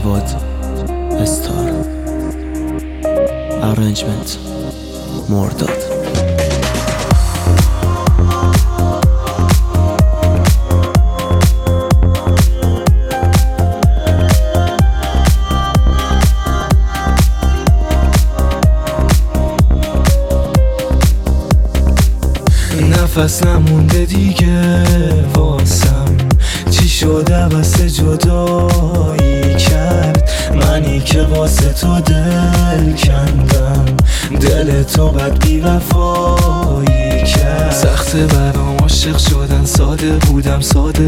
جواد استار. ارنجمنت مرداد. نفس نمونده دیگه واسم، چی شده واسه جدایی کرد منی که واسه تو دل کندم، دل تو بد بی وفایی کرد. سخته برام عاشق شدن، ساده بودم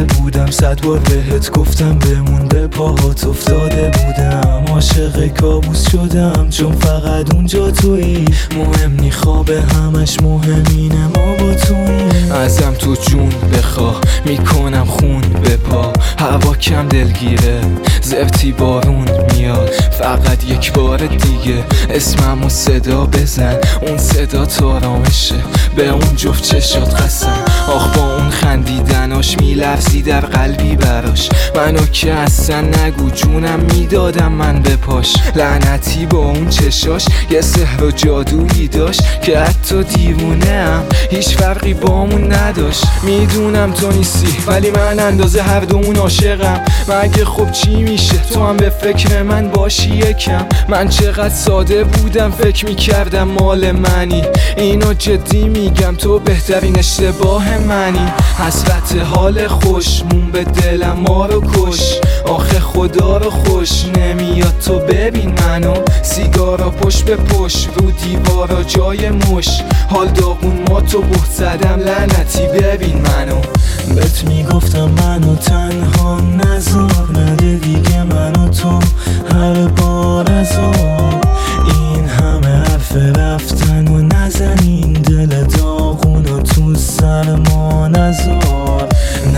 100 بار بهت گفتم بمون، به پاهات افتاده بودم، عاشق کابوس شدم چون فقط اونجا تویی. مهم نی خواب همش مهم اینه ما با تویی. ازم تو جون بخواه میکنم خون به پا، هوا کم دلگیره زفتی بارون میاد، فقط یک بار دیگه اسممو صدا بزن، اون صدا تارامشه به اون جفت چشات قسم. آخ با اون خندیدناش میلرزی در قلبی براش، منو که اصلا نگو جونم میدادم من به پاش. لعنتی با اون چشاش یه سحر و جادویی داشت که حتی دیوونه‌ام هیچ فرقی بامون نداشت. میدونم تو نیستی ولی من اندازه هر دومون عاشقم، مگه خب چی میشه تو هم به فکر من باشی یکم. من چقدر ساده بودم فکر میکردم مال منی، اینو جدی میگم تو بهترین اشتباه منی. حسرت حال خوشمون به دلم ما رو کش، آخه خدا رو خوش نمیاد تو ببین منو، سیگارا پشت به پشت رو دیوارا جای مش، حال داغون ما تو بهت زدم لعنتی ببین منو. بهت میگفتم منو تنها نذار، نده دیگه منو تو هر بار عذاب، این همه حرف رفتن و نزنین، دل داغونو تو سر ما نذار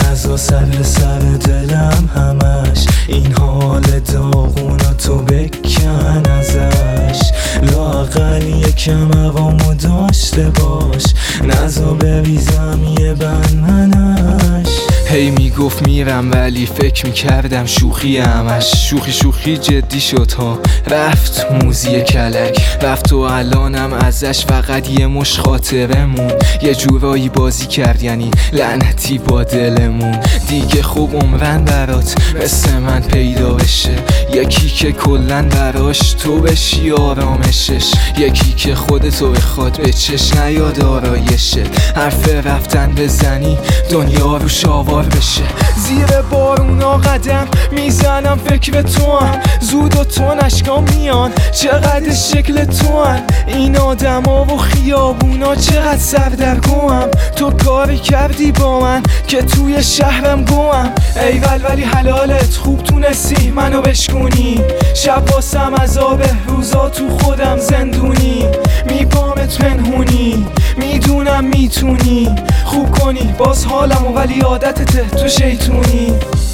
سر دلم همش، این حال داغونو تو بکن ازش، لااقل یکم هوامو داشته باش، نذار بریزم یه بندمنش. هی میگفت میرم ولی فکر میکردم شوخی همش، شوخی جدی شد ها، رفت موزی کلک رفت و الانم ازش فقط یه مش خاطره مون، یه جورایی بازی کرد یعنی لعنتی با دلمون. دیگه خوب عمرن برات مثل من پیدا بشه، یکی که کلن براش تو بشی آرامشش، یکی که خودتو بخواد به چش نیاد آرایشت، حرف رفتن بزنی دنیا رو شاوار بشه. زیر بارونا قدم میزنم فکر تو هم، زود و تو نشکام میان چقدر شکل تو هم، این آدم ها و خیابونا چقدر سردرگوهم، تو کاری کردی با من که توی شهرم گوهم. ایول ولی حلالت خوب تونستی منو بشکونی، شب واسم عذابه روزا تو خودم زندونی، میپامت پنهونی میدونم میتونی خوب کنی باز حالمو، ولی عادتته تو شیطونی.